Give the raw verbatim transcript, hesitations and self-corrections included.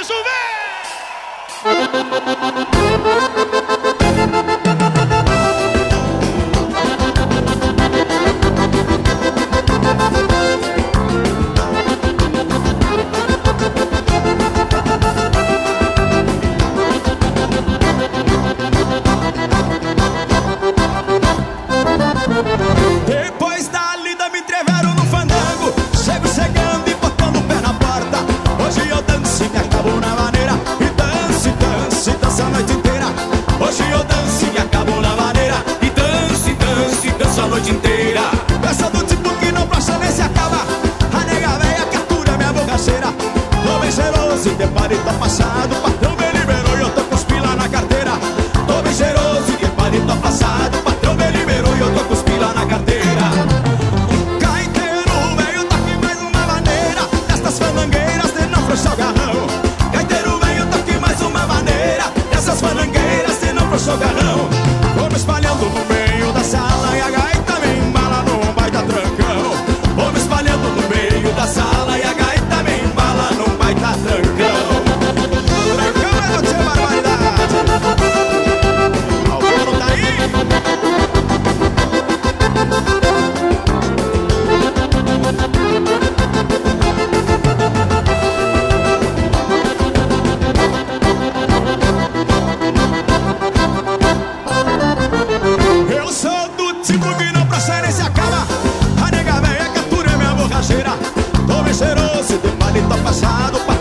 bicho vem! Depois da lida me entreveram no fandango, chego chegando e botando o pé na porta. Hoje eu danço e me acabo na maneira, e danço, e danço, e danço a noite inteira. Hoje eu danço e me acabo na maneira, e danço, e danço, e danço a noite inteira. Essa do tipo que não brocha nem se acaba, a nega véia captura minha borracheira. Tô bem cheiroso e de palito passado, o patrão me liberou e eu tô com os pila na carteira. Tô bem cheiroso e de palito passado, o patrão me liberou e eu tô com os pila na carteira. Gaiteiro veio, toque mais uma maneira destas fandangueiras de não frouxar o garrão. Gaiteiro veio, toque mais uma maneira dessas fandangueiras de não frouxar o garrão. Vou me espalhando no meio da sala e a gaita me embala num baita trancão. Vou me espalhando no meio da sala e a gaita me embala num baita trancão. Trancão é do tio barbaridade. O forno tá aí? Eu sou do tipo que não brocha nem se acaba, a nega véia captura minha borracheira. Tô bem cheiroso, de palito passado.